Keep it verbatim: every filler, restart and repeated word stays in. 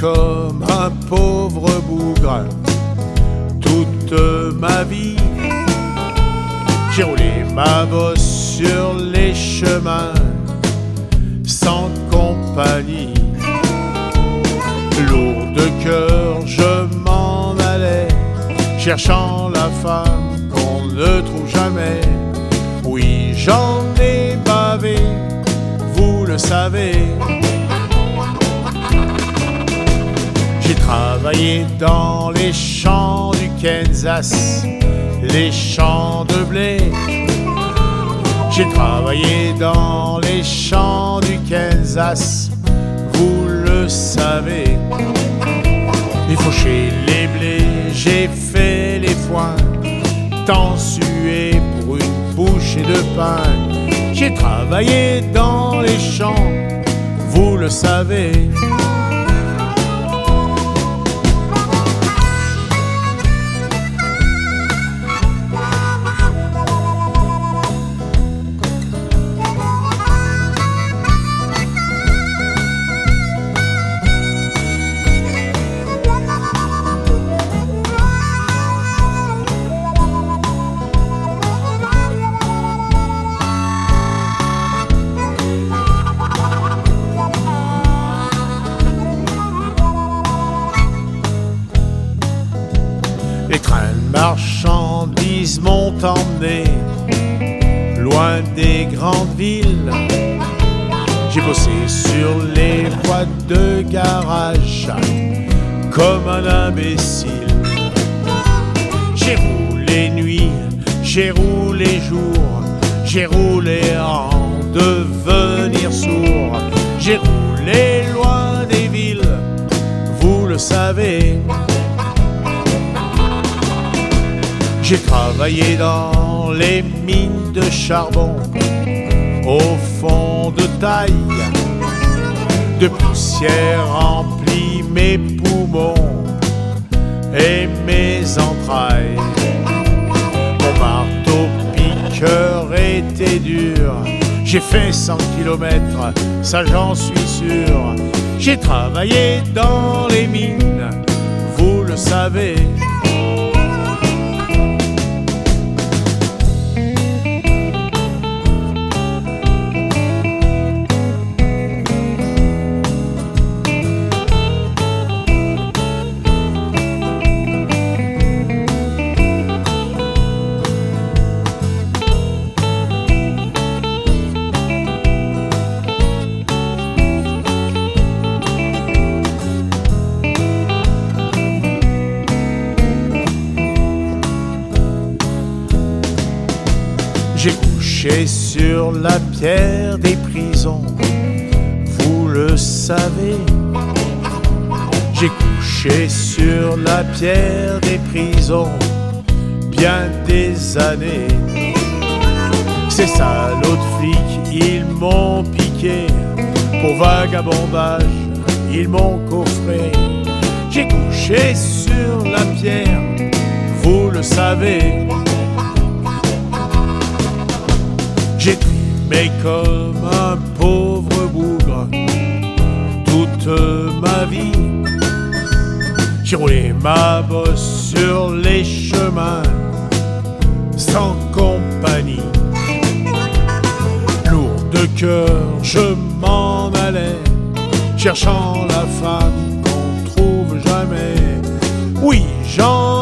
comme un pauvre bougre toute ma vie. J'ai roulé ma bosse sur les chemins sans compagnie. Lourd de cœur, je m'en allais, cherchant la femme qu'on ne trouve jamais. Oui, j'en ai bavé, vous le savez. J'ai travaillé dans les champs du Kansas, les champs de blé. J'ai travaillé dans les champs du Kansas, vous le savez. J'ai fauché les blés, j'ai fait les foins, tant sué pour une bouchée de pain. J'ai travaillé dans les champs, vous le savez. Les trains de marchandises m'ont emmené loin des grandes villes. J'ai bossé sur les voies de garage comme un imbécile. J'ai roulé nuit, j'ai roulé jour, j'ai roulé en devenir sourd. J'ai roulé loin des villes, vous le savez. J'ai travaillé dans les mines de charbon, au fond de taille, de poussière remplit mes poumons et mes entrailles. Mon marteau piqueur était dur, j'ai fait cent kilomètres, ça j'en suis sûr. J'ai travaillé dans les mines, vous le savez. J'ai couché sur la pierre des prisons, vous le savez. J'ai couché sur la pierre des prisons bien des années. Ces salauds de flics, ils m'ont piqué pour vagabondage, ils m'ont coffré. J'ai couché sur la pierre, vous le savez. J'ai trimé comme un pauvre bougre toute ma vie. J'ai roulé ma bosse sur les chemins sans compagnie. Lourd de cœur, je m'en allais, cherchant la femme qu'on trouve jamais. Oui, j'en